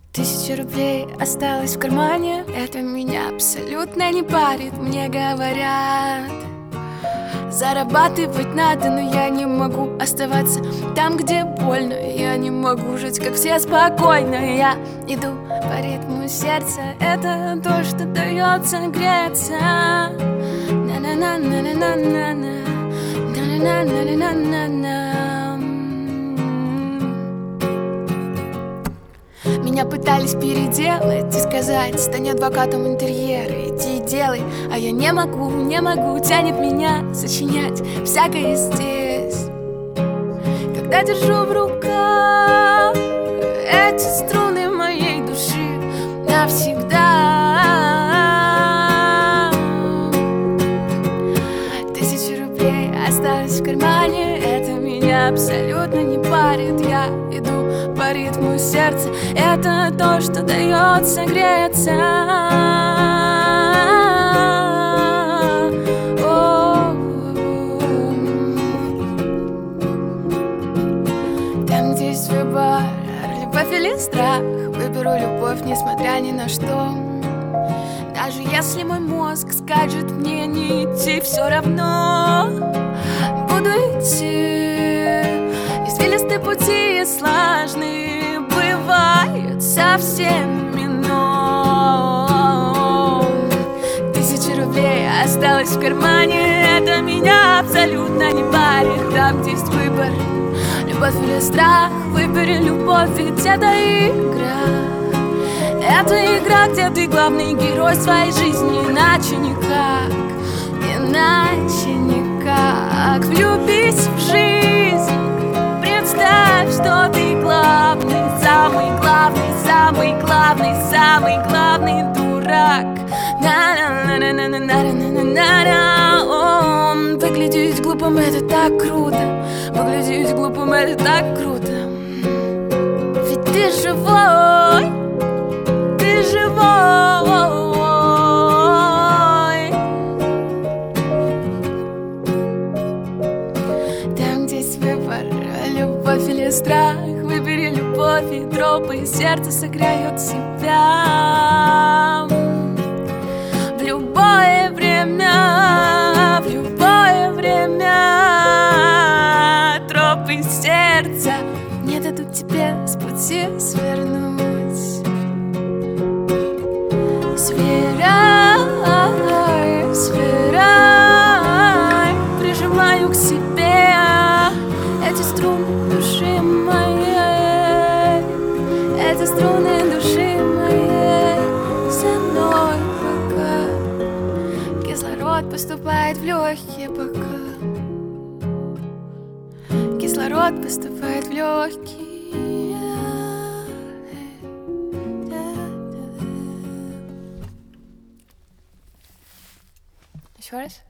1000 рублей осталось в кармане. Это меня абсолютно не парит. Мне говорят, зарабатывать надо, но я не могу оставаться там, где больно. Я не могу жить, как все, спокойно. Я иду по ритму сердца. Это то, что дается греться. На-на-на-на-на-на-на, на-на-на-на-на-на-на. Меня пытались переделать и сказать: стань адвокатом интерьера, иди и делай. А я не могу, тянет меня сочинять всякое здесь. Когда держу в руках эти струны моей души навсегда. 1000 рублей осталось в кармане. Это меня абсолютно не парит. Я иду по ритму сердца. Это то, что дается греться. Там, где есть выбор, любовь или страх, выберу любовь, несмотря ни на что. Даже если мой мозг скажет мне не идти, все равно буду идти. Извилистые пути сложные бывают со всеми, но 1000 рублей осталось в кармане. Это меня абсолютно не парит. Там, где есть выбор, любовь или страх, выбери любовь, ведь это игра. Это игра, где ты главный герой своей жизни. Иначе никак, иначе никак. Влюбись в жизнь, представь, что ты главный, самый главный, самый главный, самый главный дурак. Выглядеть глупым — это так круто. Выглядеть глупым — это так круто. Ведь ты живой, ты живой. Там, где есть выбор, любовь или страх, выбери любовь, и тропы сердце согреют себя. В любое время, в любое время тропы сердца не дадут тебе с пути свернуть. Сверяй, сверяй, прижимаю к себе эти струны души моей, эти струны души моей. Со мной пока кислород поступает в легкие, пока кислород поступает в легкие. Еще раз.